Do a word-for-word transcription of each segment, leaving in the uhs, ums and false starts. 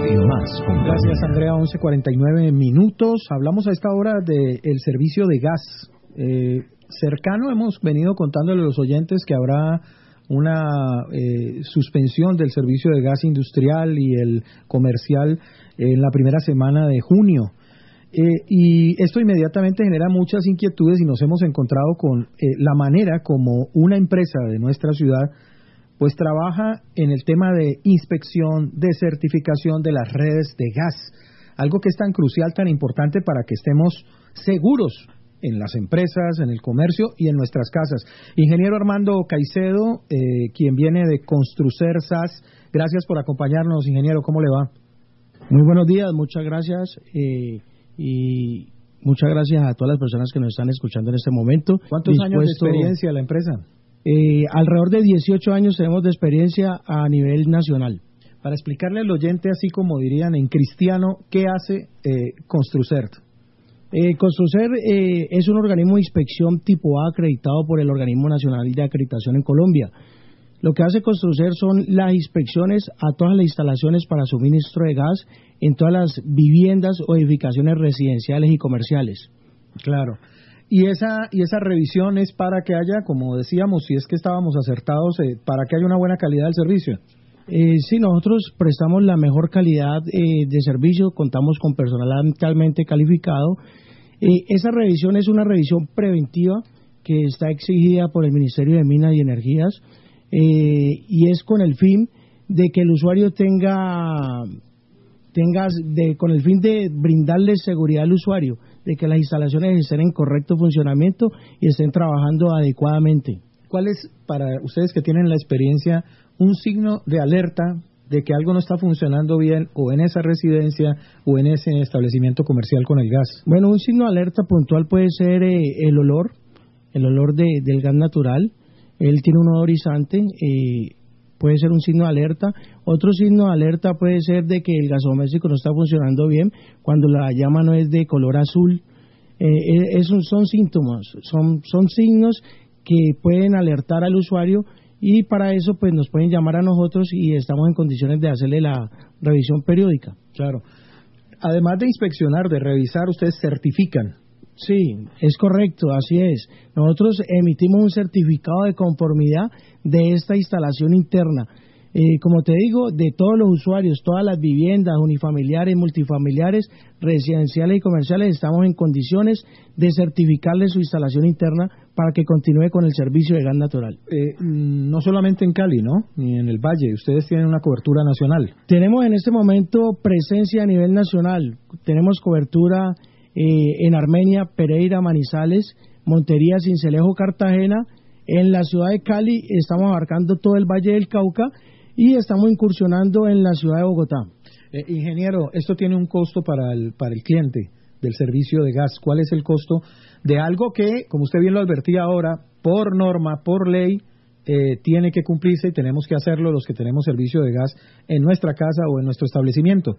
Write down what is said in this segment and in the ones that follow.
y más compañía. Gracias, Andrea. once cuarenta y nueve minutos. Hablamos a esta hora del servicio de gas. Eh, cercano hemos venido contándole a los oyentes que habrá una eh, suspensión del servicio de gas industrial y el comercial en la primera semana de junio. Eh, y esto inmediatamente genera muchas inquietudes y nos hemos encontrado con eh, la manera como una empresa de nuestra ciudad pues trabaja en el tema de inspección, de certificación de las redes de gas, algo que es tan crucial, tan importante para que estemos seguros en las empresas, en el comercio y en nuestras casas. Ingeniero Armando Caicedo, eh, quien viene de Construcer S A S, gracias por acompañarnos, ingeniero, ¿cómo le va? Muy buenos días, muchas gracias eh, y muchas gracias a todas las personas que nos están escuchando en este momento. ¿Cuántos Dispuesto... años de experiencia la empresa? Eh, alrededor de dieciocho años tenemos de experiencia a nivel nacional. Para explicarle al oyente, así como dirían en cristiano, ¿qué hace eh, Construcert? Eh, Construcert eh, es un organismo de inspección tipo A acreditado por el Organismo Nacional de Acreditación en Colombia. Lo que hace Construcert son las inspecciones a todas las instalaciones para suministro de gas en todas las viviendas o edificaciones residenciales y comerciales. Claro. Y esa y esa revisión es para que haya, como decíamos, si es que estábamos acertados, eh, para que haya una buena calidad del servicio. Eh, sí, nosotros prestamos la mejor calidad eh, de servicio, contamos con personal altamente calificado. Eh, esa revisión es una revisión preventiva que está exigida por el Ministerio de Minas y Energías eh, y es con el fin de que el usuario tenga, tenga de, con el fin de brindarle seguridad al usuario, de que las instalaciones estén en correcto funcionamiento y estén trabajando adecuadamente. ¿Cuál es, para ustedes que tienen la experiencia, un signo de alerta de que algo no está funcionando bien o en esa residencia o en ese establecimiento comercial con el gas? Bueno, un signo de alerta puntual puede ser eh, el olor, el olor de, del gas natural. Él tiene un odorizante, eh, puede ser un signo de alerta. Otro signo de alerta puede ser de que el gasodoméstico no está funcionando bien cuando la llama no es de color azul. Eh, esos son síntomas, son, son signos que pueden alertar al usuario y para eso pues nos pueden llamar a nosotros y estamos en condiciones de hacerle la revisión periódica. Claro. Además de inspeccionar, de revisar, ustedes certifican. Sí, es correcto, así es. Nosotros emitimos un certificado de conformidad de esta instalación interna. Eh, como te digo, de todos los usuarios, todas las viviendas unifamiliares, multifamiliares, residenciales y comerciales, estamos en condiciones de certificarle su instalación interna para que continúe con el servicio de gas natural. Eh, no solamente en Cali, ¿no? Ni en el Valle, ustedes tienen una cobertura nacional. Tenemos en este momento presencia a nivel nacional, tenemos cobertura eh, en Armenia, Pereira, Manizales, Montería, Sincelejo, Cartagena. En la ciudad de Cali estamos abarcando todo el Valle del Cauca y estamos incursionando en la ciudad de Bogotá. Eh, ingeniero, esto tiene un costo para el, para el cliente del servicio de gas. ¿Cuál es el costo de algo que, como usted bien lo advertía ahora, por norma, por ley, eh, tiene que cumplirse y tenemos que hacerlo los que tenemos servicio de gas en nuestra casa o en nuestro establecimiento?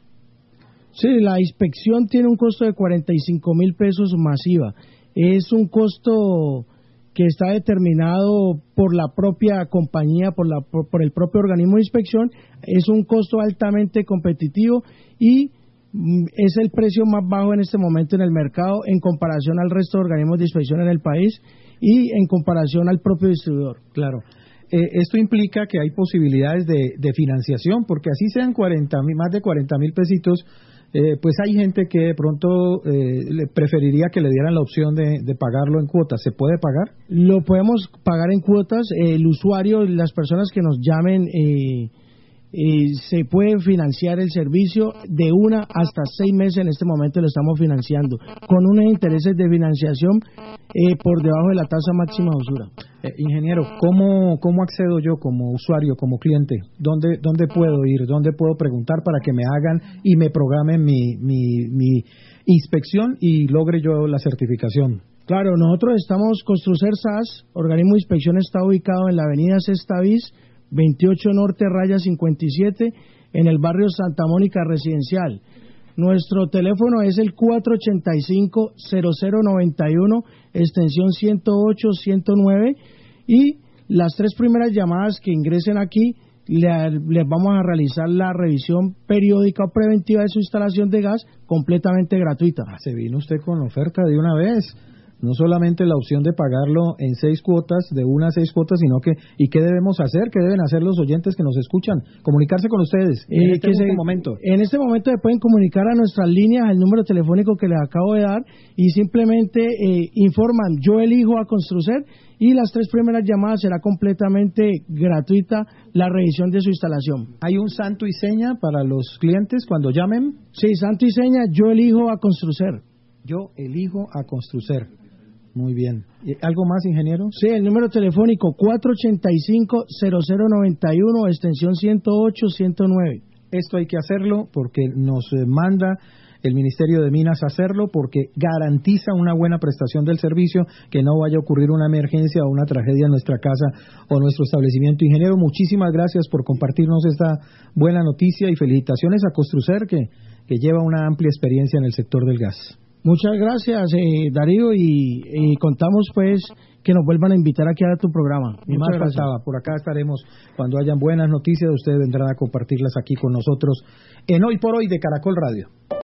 Sí, la inspección tiene un costo de cuarenta y cinco mil pesos masiva. Es un costo que está determinado por la propia compañía, por, la, por, por el propio organismo de inspección. Es un costo altamente competitivo y mm, es el precio más bajo en este momento en el mercado en comparación al resto de organismos de inspección en el país y en comparación al propio distribuidor. Claro. Eh, esto implica que hay posibilidades de, de financiación, porque así sean cuarenta, más de cuarenta mil pesitos, eh, pues hay gente que de pronto eh, le preferiría que le dieran la opción de, de pagarlo en cuotas. ¿Se puede pagar? Lo podemos pagar en cuotas. Eh, el usuario, las personas que nos llamen, eh, eh, se puede financiar el servicio de una hasta seis meses. En este momento lo estamos financiando con unos intereses de financiación eh, por debajo de la tasa máxima de usura. Eh, ingeniero, ¿cómo, ¿cómo accedo yo como usuario, como cliente? ¿Dónde, dónde puedo ir? ¿Dónde puedo preguntar para que me hagan y me programen mi, mi, mi inspección y logre yo la certificación? Claro, nosotros estamos, Construcer S A S, organismo de inspección, está ubicado en la avenida Cestavis, veintiocho Norte, raya cincuenta y siete, en el barrio Santa Mónica Residencial. Nuestro teléfono es el cuatro ochenta y cinco, cero cero noventa y uno, extensión ciento ocho, ciento nueve, y las tres primeras llamadas que ingresen aquí le, les vamos a realizar la revisión periódica o preventiva de su instalación de gas completamente gratuita. Ah, se vino usted con oferta de una vez. No solamente la opción de pagarlo en seis cuotas, de una a seis cuotas, sino que, ¿y qué debemos hacer? ¿Qué deben hacer los oyentes que nos escuchan? Comunicarse con ustedes en eh, este que se, momento. En este momento se pueden comunicar a nuestras líneas, al número telefónico que les acabo de dar, y simplemente eh, informan, yo elijo a Construcer, y las tres primeras llamadas será completamente gratuita la revisión de su instalación. ¿Hay un santo y seña para los clientes cuando llamen? Sí, santo y seña, yo elijo a Construcer. Yo elijo a Construcer. Muy bien. ¿Algo más, ingeniero? Sí, el número telefónico cuatro ochenta y cinco, cero cero noventa y uno, extensión ciento ocho, ciento nueve. Esto hay que hacerlo porque nos manda el Ministerio de Minas a hacerlo, porque garantiza una buena prestación del servicio, que no vaya a ocurrir una emergencia o una tragedia en nuestra casa o nuestro establecimiento. Ingeniero, muchísimas gracias por compartirnos esta buena noticia y felicitaciones a Construcer, que, que lleva una amplia experiencia en el sector del gas. Muchas gracias, eh, Darío, y, y contamos pues que nos vuelvan a invitar aquí a tu programa. Ni más faltaba, por acá estaremos cuando hayan buenas noticias, ustedes vendrán a compartirlas aquí con nosotros en Hoy por Hoy de Caracol Radio.